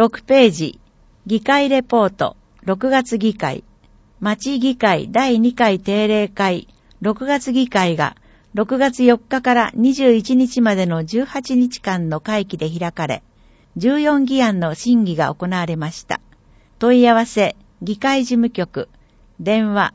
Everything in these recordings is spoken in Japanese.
6ページ、議会レポート、6月議会、町議会第2回定例会、6月議会が6月4日から21日までの18日間の会期で開かれ、14議案の審議が行われました。問い合わせ、議会事務局、電話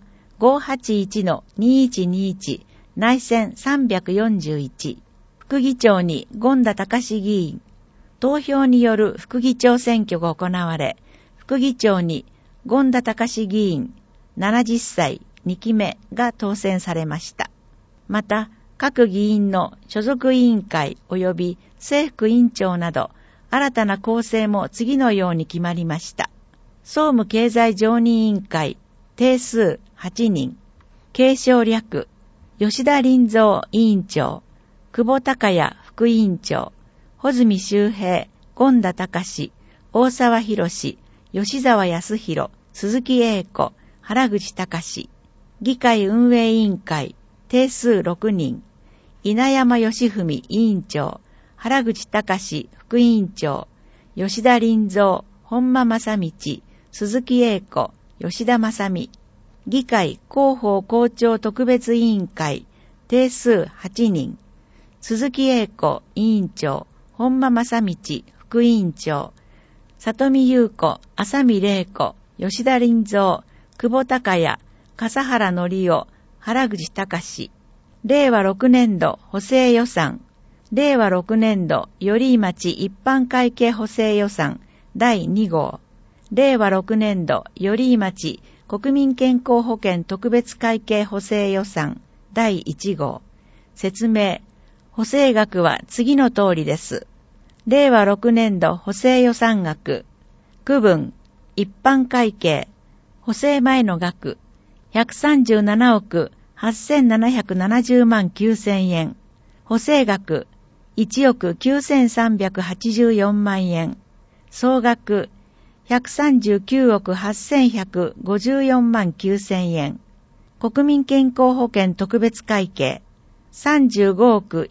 581-2121 内線341、副議長に権田隆議員、投票による副議長選挙が行われ、副議長に権田隆議員、70歳2期目が当選されました。また、各議員の所属委員会及び正副委員長など、新たな構成も次のように決まりました。総務経済常任委員会、定数8人、継承略、吉田林三委員長、久保孝也副委員長、穂積周平、権田隆、大沢博士、吉沢康弘、鈴木英子、原口隆、議会運営委員会、定数6人、稲山義文委員長、原口隆副委員長、吉田林三、本間正道、鈴木英子、吉田正美、議会広報校長特別委員会、定数8人、鈴木英子委員長、本間正道副委員長、里見優子、浅見玲子、吉田林三、久保孝也、笠原則夫、原口隆、令和6年度補正予算、令和6年度寄居町一般会計補正予算第2号、令和6年度寄居町国民健康保険特別会計補正予算第1号。説明。補正額は次の通りです。令和6年度補正予算額。区分。一般会計。補正前の額。137億8770万9000円。補正額。1億9384万円。総額。139億8154万9000円。国民健康保険特別会計。35億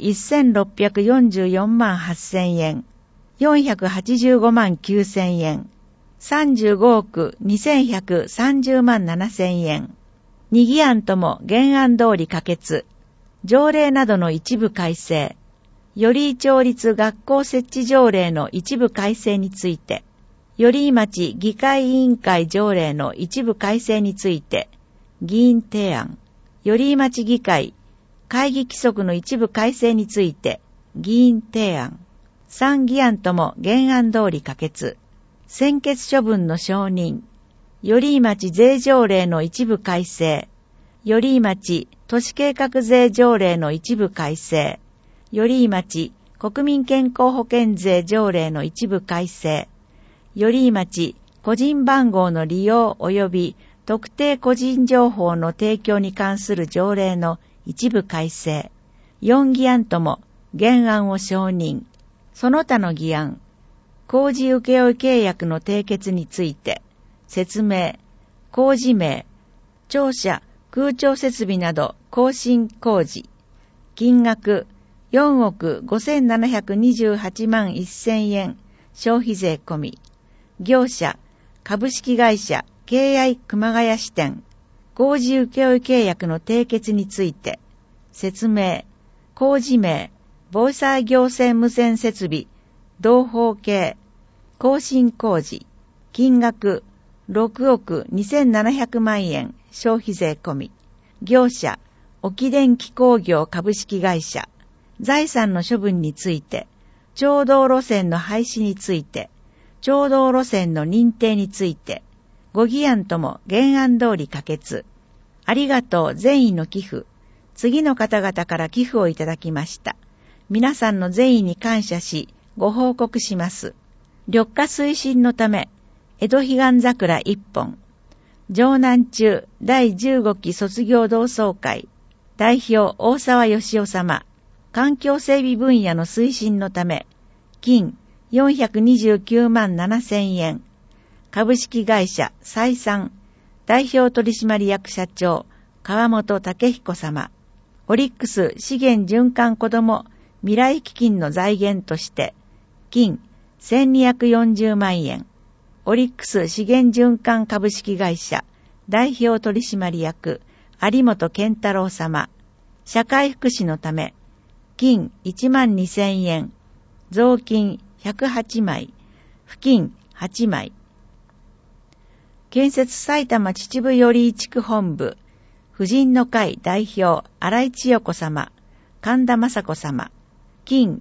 1644万8000円。485万9000円。35億2130万7000円。2議案とも原案通り可決。条例などの一部改正。寄居町立学校設置条例の一部改正について。寄居町議会委員会条例の一部改正について、議員提案。寄居町議会会議規則の一部改正について、議員提案。3議案とも原案通り可決。専決処分の承認。寄居町税条例の一部改正。寄居町都市計画税条例の一部改正。寄居町国民健康保険税条例の一部改正。寄居町個人番号の利用及び特定個人情報の提供に関する条例の一部改正。4議案とも原案を承認。その他の議案。工事請負契約の締結について。説明。工事名。庁舎、空調設備など更新工事。金額。4億5728万1000円。消費税込み。業者、株式会社、敬愛熊谷支店、工事請負契約の締結について、説明、工事名、防災行政無線設備、同法系、更新工事、金額、6億2700万円、消費税込み、業者、沖電気工業株式会社、財産の処分について、町道路線の廃止について、町道路線の認定について、5議案とも原案通り可決。ありがとう善意の寄付。次の方々から寄付をいただきました。皆さんの善意に感謝し、ご報告します。緑化推進のため、江戸彼岸桜1本。城南中第15期卒業同窓会。代表大沢義夫様。環境整備分野の推進のため、金429万7000円。株式会社再産代表取締役社長川本武彦様。オリックス資源循環子ども未来基金の財源として金 1240万円。オリックス資源循環株式会社代表取締役有本健太郎様。社会福祉のため、金12000円、雑金108枚、付金8枚。建設埼玉秩父寄居地区本部、婦人の会代表新井千代子様、神田雅子様。金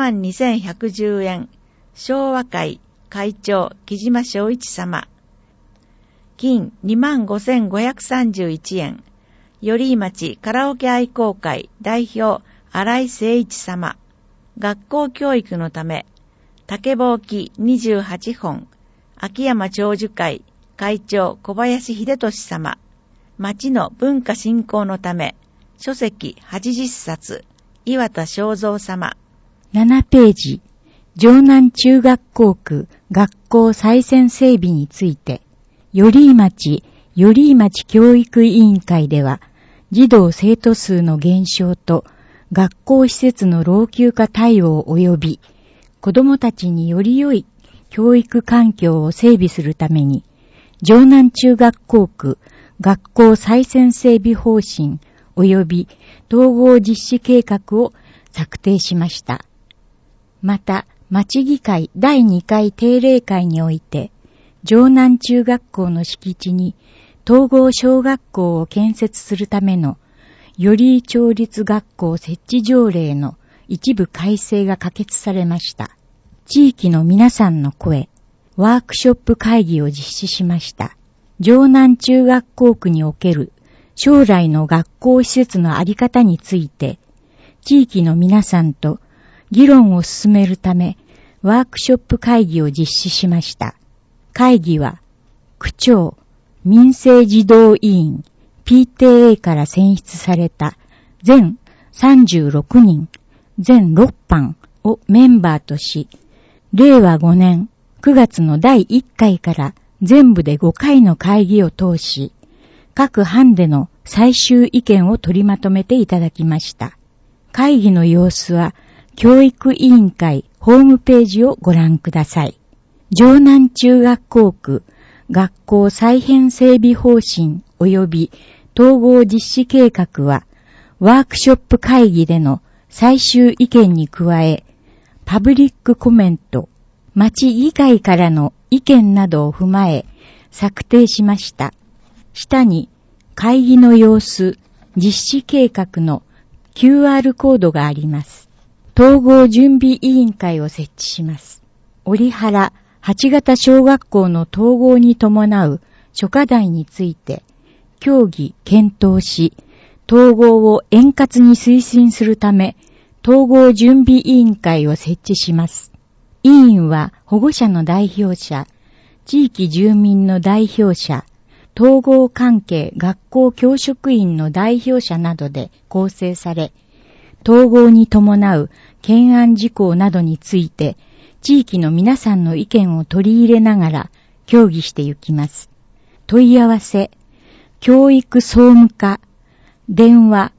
12110円、昭和会会長木島正一様。金25531円、寄居町カラオケ愛好会代表新井誠一様。学校教育のため、竹ぼうき28本、秋山長寿会会長小林秀俊様。町の文化振興のため、書籍80冊、岩田正三様。 7ページ、城南中学校区学校再選整備について、寄居町教育委員会では、児童生徒数の減少と学校施設の老朽化対応及び、子どもたちにより良い教育環境を整備するために、城南中学校区学校再選整備方針及び統合実施計画を策定しました。また、町議会第2回定例会において、城南中学校の敷地に統合小学校を建設するための寄居町立学校設置条例の一部改正が可決されました。地域の皆さんの声、ワークショップ会議を実施しました。城南中学校区における将来の学校施設のあり方について、地域の皆さんと議論を進めるため、ワークショップ会議を実施しました。会議は、区長、民生児童委員、PTA から選出された全36人、全6班をメンバーとし、令和5年9月の第1回から全部で5回の会議を通し、各班での最終意見を取りまとめていただきました。会議の様子は、教育委員会ホームページをご覧ください。城南中学校区学校再編整備方針及び統合実施計画は、ワークショップ会議での最終意見に加え、パブリックコメント、町議会からの意見などを踏まえ、策定しました。下に、会議の様子、実施計画の QR コードがあります。統合準備委員会を設置します。折原8型小学校の統合に伴う諸課題について、協議検討し、統合を円滑に推進するため、統合準備委員会を設置します。委員は保護者の代表者、地域住民の代表者、統合関係学校教職員の代表者などで構成され、統合に伴う懸案事項などについて、地域の皆さんの意見を取り入れながら協議していきます。問い合わせ、教育総務課、電話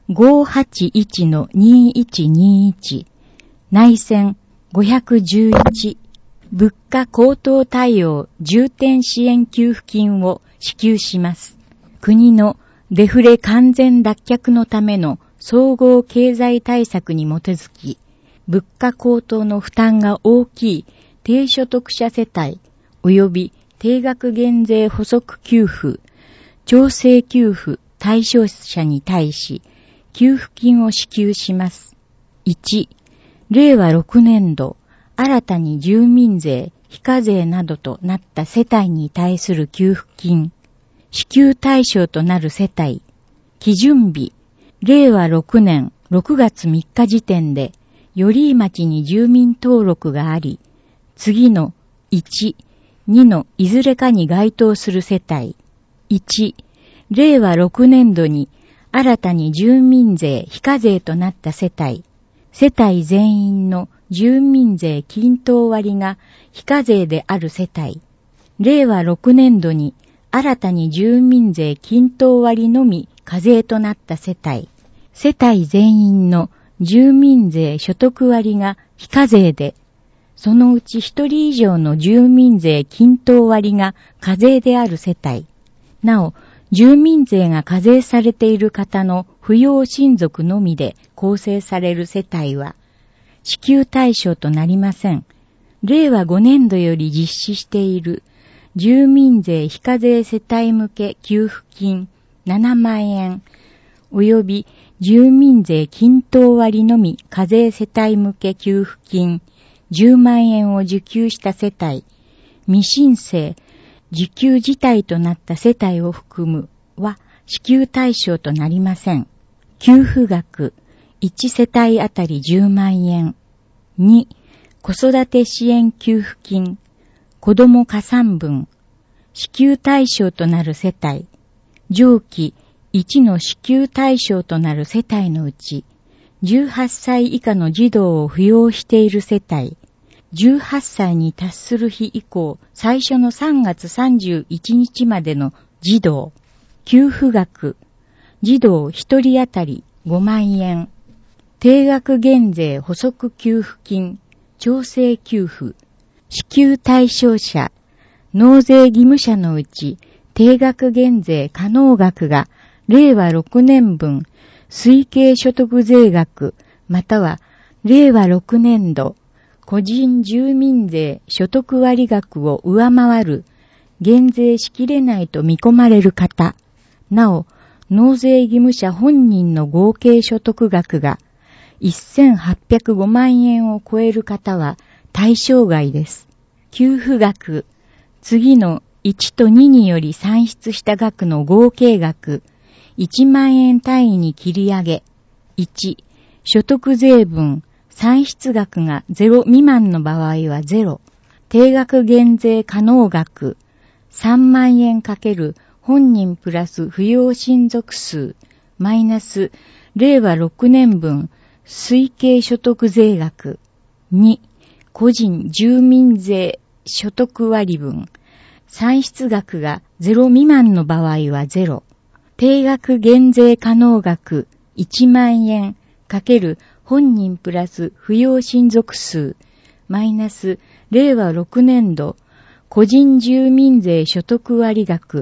581-2121、内線511、物価高騰対応重点支援給付金を支給します。国のデフレ完全脱却のための総合経済対策に基づき、物価高騰の負担が大きい低所得者世帯及び定額減税補足給付、調整給付対象者に対し、給付金を支給します。1、令和6年度、新たに住民税、非課税などとなった世帯に対する給付金、支給対象となる世帯、基準日、令和6年6月3日時点で、寄居町に住民登録があり、次の1、2のいずれかに該当する世帯、1、令和6年度に新たに住民税非課税となった世帯、世帯全員の住民税均等割が非課税である世帯、令和6年度に新たに住民税均等割のみ課税となった世帯、世帯全員の住民税所得割が非課税で、 そのうち1人以上の住民税均等割が課税である世帯、なお、住民税が課税されている方の扶養親族のみで構成される世帯は、支給対象となりません。令和5年度より実施している住民税非課税世帯向け給付金7万円及び住民税均等割のみ課税世帯向け給付金10万円を受給した世帯、未申請、受給自体となった世帯を含むは支給対象となりません。給付額1世帯あたり10万円。2、子育て支援給付金、子ども加算分、支給対象となる世帯、上記1の支給対象となる世帯のうち、18歳以下の児童を扶養している世帯、18歳に達する日以降、最初の3月31日までの児童、給付額、児童1人当たり5万円、定額減税補足給付金、調整給付、支給対象者、納税義務者のうち、定額減税可能額が、令和6年分、推計所得税額、または、令和6年度、個人住民税所得割額を上回る、減税しきれないと見込まれる方、なお、納税義務者本人の合計所得額が、1805万円を超える方は対象外です。給付額、次の1と2により算出した額の合計額、1万円単位に切り上げ、1、所得税分、算出額が0未満の場合は0、定額減税可能額、3万円かける本人プラス扶養親族数、マイナス、令和6年分、推計所得税額。2、個人住民税所得割分。算出額が0未満の場合は0。定額減税可能額1万円かける本人プラス扶養親族数マイナス令和6年度個人住民税所得割額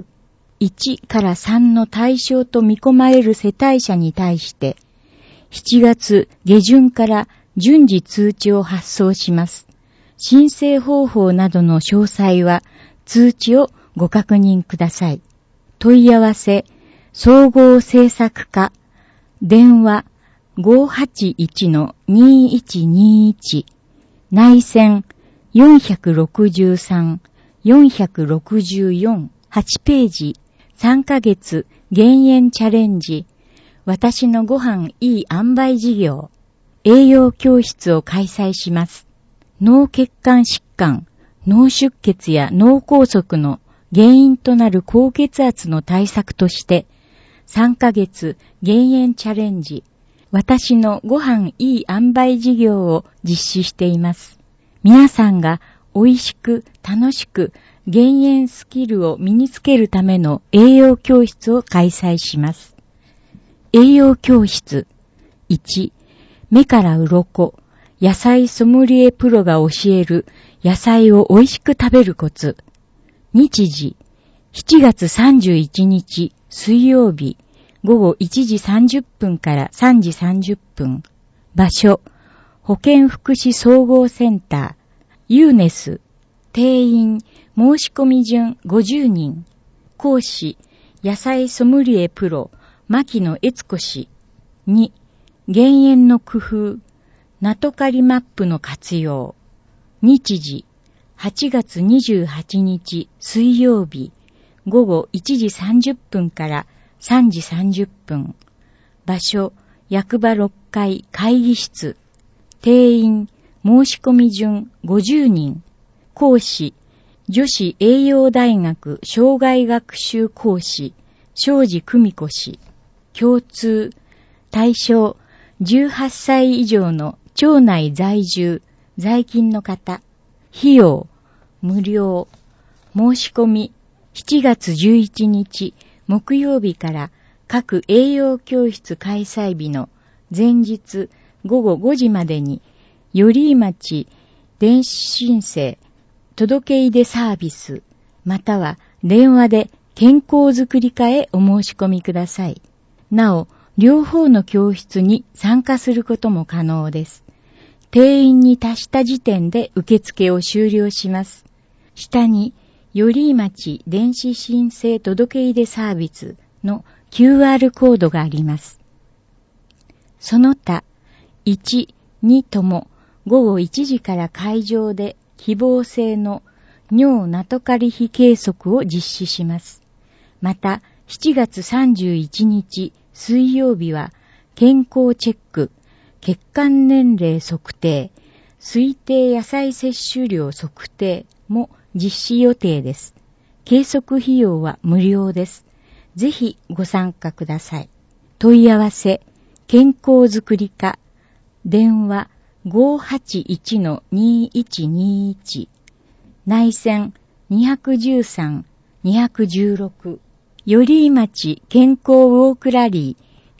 1から3の対象と見込まれる世帯者に対して7月下旬から順次通知を発送します。申請方法などの詳細は通知をご確認ください。問い合わせ、総合政策課、電話 581-2121、内線463、464、8ページ、3ヶ月減塩チャレンジ、私のご飯いい塩梅事業、栄養教室を開催します。脳血管疾患、脳出血や脳梗塞の原因となる高血圧の対策として、3ヶ月減塩チャレンジ、私のご飯いい塩梅事業を実施しています。皆さんが美味しく楽しく減塩スキルを身につけるための栄養教室を開催します。栄養教室。1、目から鱗、野菜ソムリエプロが教える野菜を美味しく食べるコツ。日時、7月31日水曜日午後1時30分から3時30分。場所、保健福祉総合センター、ユーネス。定員、申し込み順50人。講師、野菜ソムリエプロ、牧野悦子氏。2、減塩の工夫、ナトカリマップの活用。日時、8月28日水曜日、午後1時30分から3時30分。場所、役場6階会議室。定員、申し込み順50人。講師、女子栄養大学生涯学習講師、庄司久美子氏。共通、対象、18歳以上の町内在住、在勤の方。費用、無料。申し込み、7月11日木曜日から各栄養教室開催日の前日午後5時までに、寄居町電子申請、届け出でサービス、または電話で健康づくり課へお申し込みください。なお、両方の教室に参加することも可能です。定員に達した時点で受付を終了します。下に、寄居町電子申請届け出サービスの QR コードがあります。その他、1、2とも午後1時から会場で希望性の尿ナトカリ比計測を実施します。また、7月31日水曜日は健康チェック、血管年齢測定、推定野菜摂取量測定も実施予定です。計測費用は無料です。ぜひご参加ください。問い合わせ、健康づくり課、電話 581-2121、内線213-216、寄居町健康ウォークラリー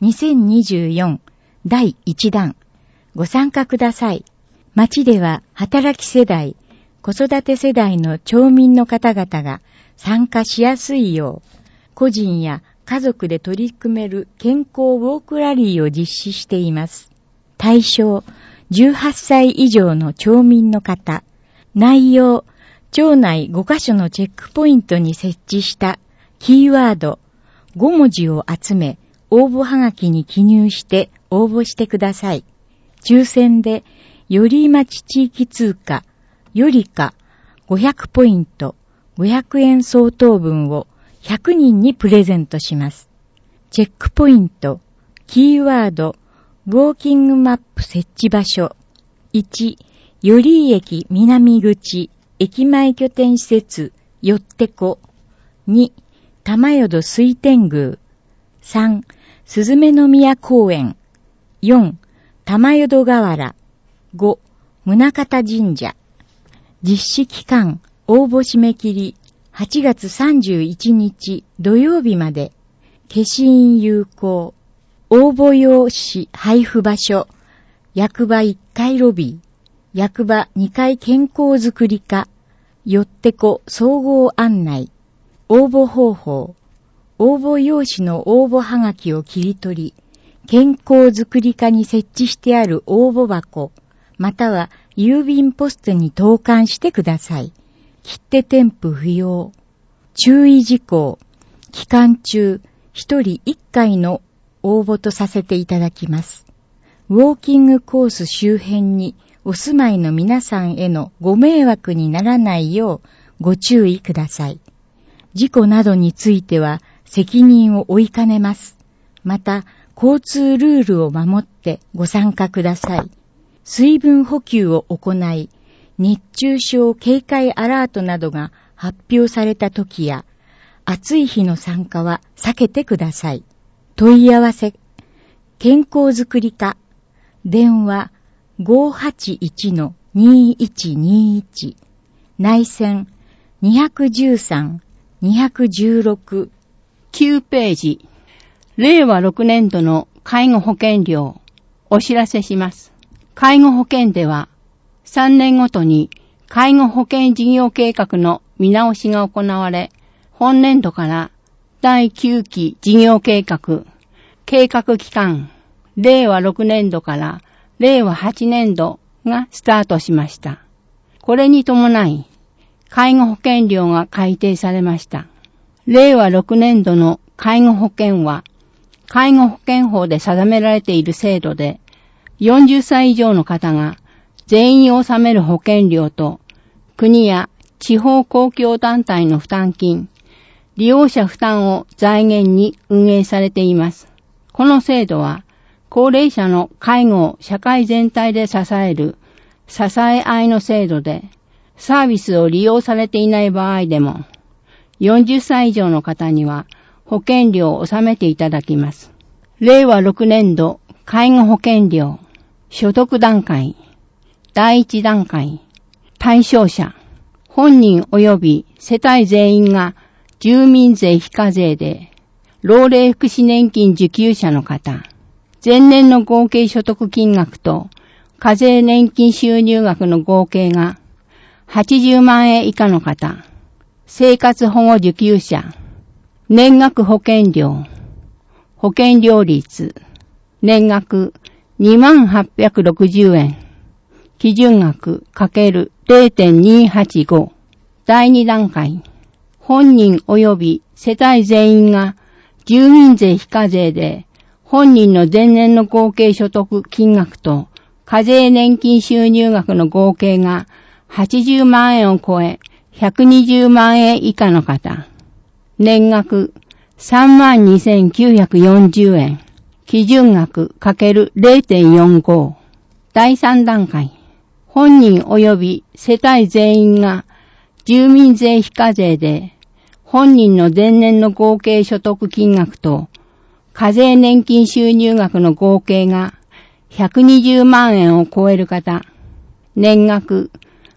2024第1弾、ご参加ください。町では働き世代、子育て世代の町民の方々が参加しやすいよう、個人や家族で取り組める健康ウォークラリーを実施しています。対象、18歳以上の町民の方。内容、町内5カ所のチェックポイントに設置したキーワード5文字を集め、応募はがきに記入して応募してください。抽選で、寄居町地域通貨、よりか500ポイント、500円相当分を100人にプレゼントします。チェックポイント、キーワード、ウォーキングマップ設置場所。1、寄居駅南口、駅前拠点施設、よってこ。2、玉淀水天宮。3、すずめの宮公園。4、玉淀河原。5、宗像神社。実施期間、応募締め切り、8月31日土曜日まで。消印有効。応募用紙配布場所。役場1階ロビー。役場2階健康づくり課。よってこ総合案内。応募方法。応募用紙の応募はがきを切り取り、健康づくり課に設置してある応募箱、または郵便ポストに投函してください。切手添付不要。注意事項。期間中、1人1回の応募とさせていただきます。ウォーキングコース周辺にお住まいの皆さんへのご迷惑にならないようご注意ください。事故などについては責任を負いかねます。また、交通ルールを守ってご参加ください。水分補給を行い、熱中症警戒アラートなどが発表された時や、暑い日の参加は避けてください。問い合わせ、健康づくり課、電話 581-2121、内線213-216、 9ページ、令和6年度の介護保険料、お知らせします。介護保険では、3年ごとに介護保険事業計画の見直しが行われ、本年度から第9期事業計画、計画期間、令和6年度から令和8年度がスタートしました。これに伴い、介護保険料が改定されました。令和6年度の介護保険は、介護保険法で定められている制度で、40歳以上の方が全員納める保険料と、国や地方公共団体の負担金、利用者負担を財源に運営されています。この制度は、高齢者の介護を社会全体で支える支え合いの制度で、サービスを利用されていない場合でも、40歳以上の方には保険料を納めていただきます。令和6年度介護保険料、所得段階、第1段階、対象者、本人及び世帯全員が住民税非課税で、老齢福祉年金受給者の方、前年の合計所得金額と課税年金収入額の合計が80万円以下の方、生活保護受給者、年額保険料、保険料率、年額2860円、基準額×0.285、第2段階、本人及び世帯全員が住民税非課税で、本人の前年の合計所得金額と課税年金収入額の合計が80万円を超え、120万円以下の方、年額32,940円、基準額×0.45、第3段階、本人及び世帯全員が住民税非課税で、本人の前年の合計所得金額と課税年金収入額の合計が120万円を超える方、年額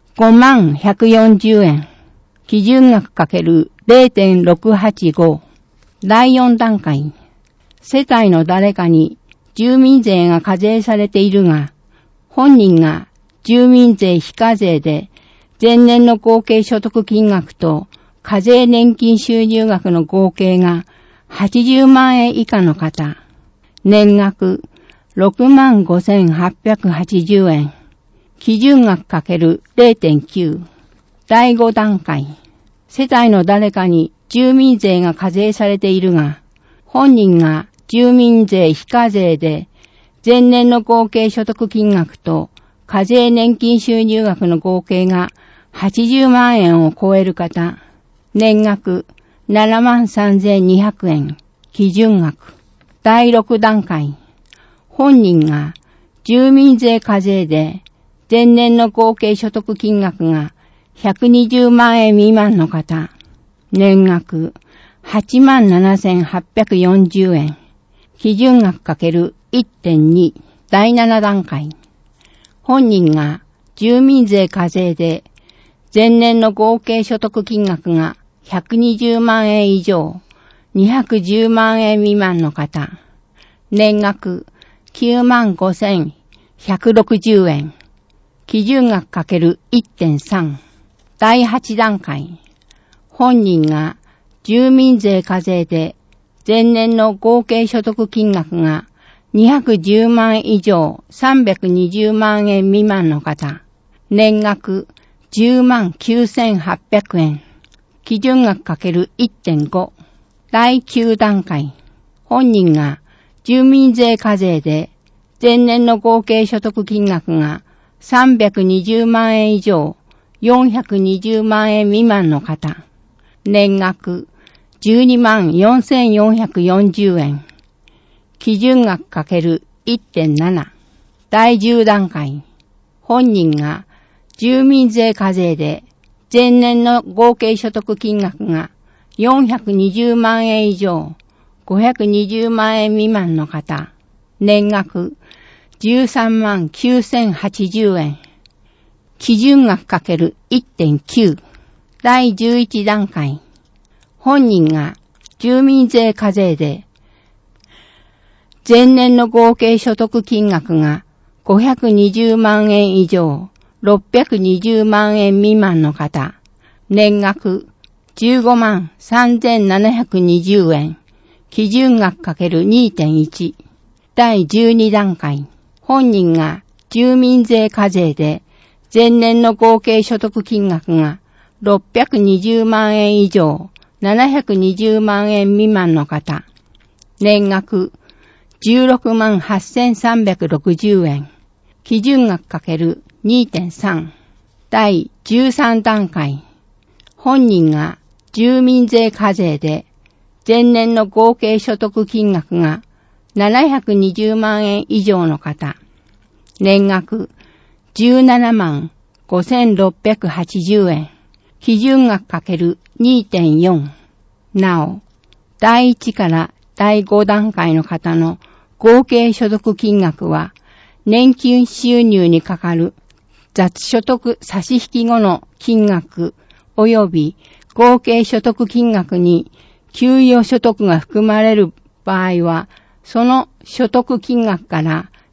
5140円、基準額×0.685、第4段階、世帯の誰かに住民税が課税されているが、本人が住民税非課税で、前年の合計所得金額と課税年金収入額の合計が80万円以下の方、年額65,880円、基準額×0.9、第5段階、世帯の誰かに住民税が課税されているが、本人が住民税非課税で、前年の合計所得金額と課税年金収入額の合計が80万円を超える方、年額73,200円、基準額。第6段階、本人が住民税課税で、前年の合計所得金額が120万円未満の方、年額87,840円、基準額×1.2、第7段階。本人が住民税課税で、前年の合計所得金額が120万円以上、210万円未満の方、年額95,160円、基準額×1.3、第8段階。本人が住民税課税で、前年の合計所得金額が210万円以上320万円未満の方、年額109,800円、基準額×1.5、第9段階。本人が住民税課税で、前年の合計所得金額が320万円以上420万円未満の方、年額124,440円、基準額×1.7、第10段階。本人が住民税課税で、前年の合計所得金額が420万円以上520万円未満の方、年額139,080円、基準額×1.9、第11段階。本人が住民税課税で、前年の合計所得金額が520万円以上620万円未満の方、年額153,720円、基準額×2.1、第12段階。本人が住民税課税で、前年の合計所得金額が620万円以上720万円未満の方、年額168,360円、基準額×2.3、第13段階。本人が住民税課税で、前年の合計所得金額が720万円以上の方、年額175,680円、基準額×2.4。なお、第1から第5段階の方の合計所得金額は、年金収入にかかる雑所得差し引き後の金額及び合計所得金額に給与所得が含まれる場合は、その所得金額から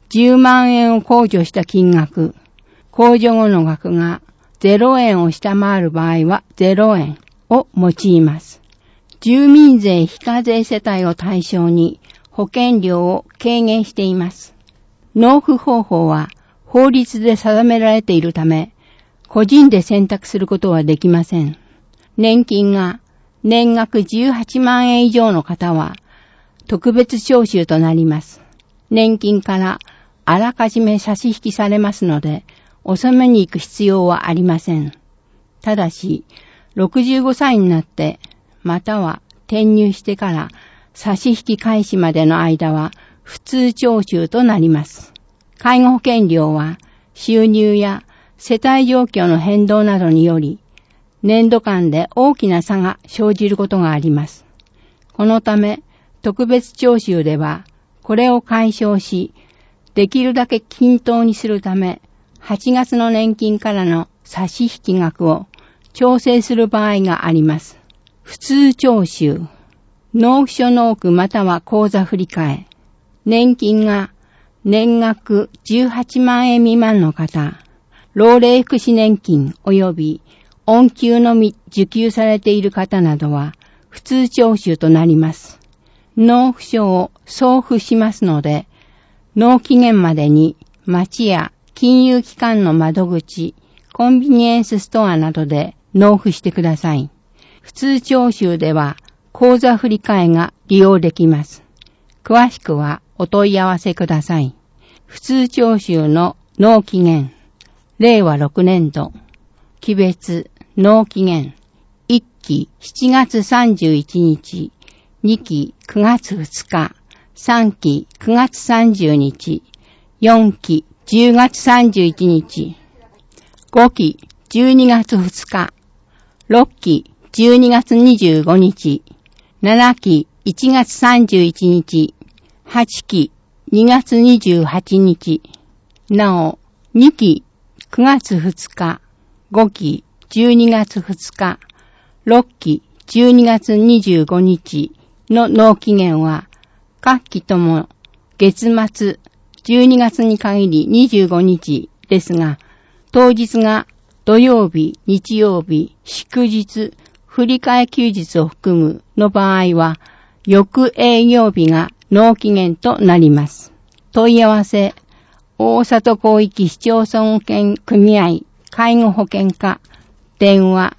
10万円を控除した金額、控除後の額が0円を下回る場合は0円を用います。住民税非課税世帯を対象に保険料を軽減しています。納付方法は法律で定められているため、個人で選択することはできません。年金が年額18万円以上の方は特別徴収となります。年金からあらかじめ差し引きされますので、納めに行く必要はありません。ただし、65歳になって、または転入してから差し引き開始までの間は普通徴収となります。介護保険料は収入や世帯状況の変動などにより、年度間で大きな差が生じることがあります。このため、特別徴収では、これを解消し、できるだけ均等にするため、8月の年金からの差し引き額を調整する場合があります。普通徴収、納付書納付または口座振替、年金が年額18万円未満の方、老齢福祉年金及び恩給のみ受給されている方などは普通徴収となります。納付書を送付しますので、納期限までに町や金融機関の窓口、コンビニエンスストアなどで納付してください。普通徴収では口座振替が利用できます。詳しくはお問い合わせください。普通徴収の納期限、令和6年度、期別納期限、1期7月31日、2期9月2日、3期9月30日、4期10月31日、5期12月2日、6期12月25日、7期1月31日、8期2月28日、なお、2期9月2日、5期12月2日、6期12月25日の納期限は、各期とも月末12月に限り25日ですが、当日が土曜日、日曜日、祝日、振替休日を含むの場合は、翌営業日が納期限となります。問い合わせ、大里広域市町村保険組合介護保険課電話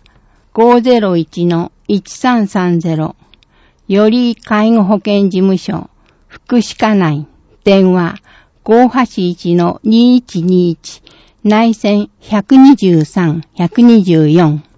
501-1330 より介護保険事務所福祉課内電話 581-2121 内線123-124